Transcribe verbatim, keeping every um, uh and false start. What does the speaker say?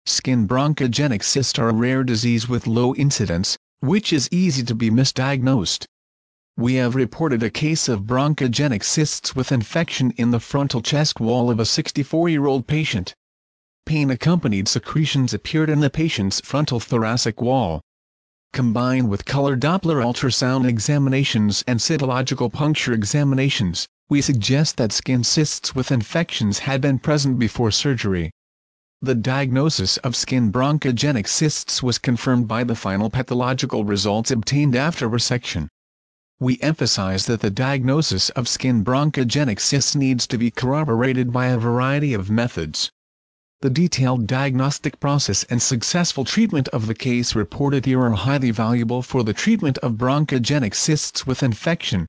Skin bronchogenic cysts are a rare disease with low incidence, which is easy to be misdiagnosed. We have reported a case of bronchogenic cysts with infection in the frontal chest wall of a sixty-four-year-old patient. Pain-accompanied secretions appeared in the patient's frontal thoracic wall. Combined with color Doppler ultrasound examinations and cytological puncture examinations, we suggest that skin cysts with infections had been present before surgery. The diagnosis of skin bronchogenic cysts was confirmed by the final pathological results obtained after resection. We emphasize that the diagnosis of skin bronchogenic cysts needs to be corroborated by a variety of methods. The detailed diagnostic process and successful treatment of the case reported here are highly valuable for the treatment of bronchogenic cysts with infection.